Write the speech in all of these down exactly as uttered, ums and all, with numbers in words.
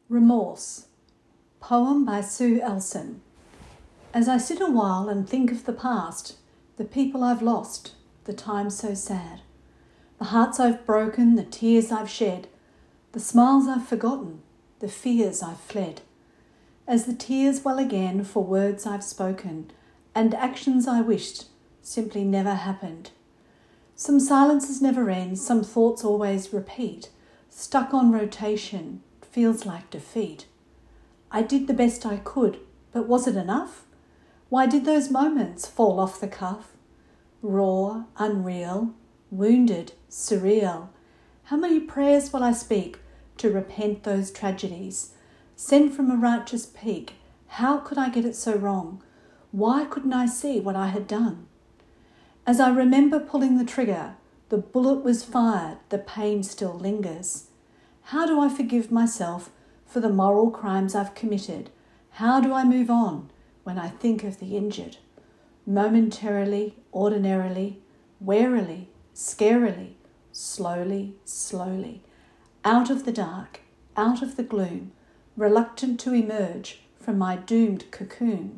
Remorse. Poem by Sue Elson. As I sit a while and think of the past, the people I've lost, the times so sad, the hearts I've broken, the tears I've shed, the smiles I've forgotten, the fears I've fled, as the tears well again for words I've spoken and actions I wished simply never happened. Some silences never end, some thoughts always repeat, stuck on rotation, feels like defeat. I did the best I could, but was it enough? Why did those moments fall off the cuff? Raw, unreal, wounded, surreal. How many prayers will I speak to repent those tragedies? Sent from a righteous peak, how could I get it so wrong? Why couldn't I see what I had done? As I remember pulling the trigger, the bullet was fired, the pain still lingers. How do I forgive myself for the moral crimes I've committed? How do I move on when I think of the injured? Momentarily, ordinarily, warily, scarily, slowly, slowly, out of the dark, out of the gloom, reluctant to emerge from my doomed cocoon,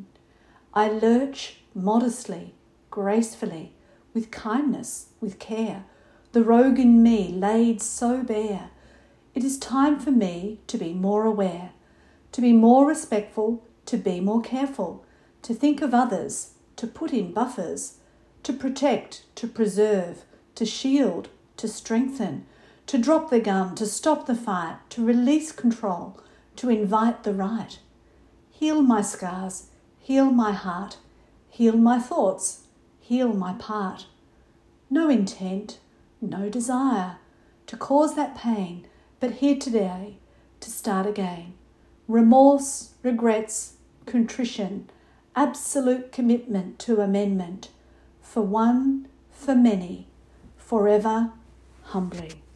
I lurch modestly, gracefully, with kindness, with care, the rogue in me laid so bare. It is time for me to be more aware, to be more respectful, to be more careful, to think of others, to put in buffers, to protect, to preserve, to shield, to strengthen, to drop the gun, to stop the fight, to release control, to invite the right. Heal my scars, heal my heart, heal my thoughts, heal my part. No intent, no desire to cause that pain, but here today to start again. Remorse, regrets, contrition, absolute commitment to amendment, for one, for many, forever, humbly.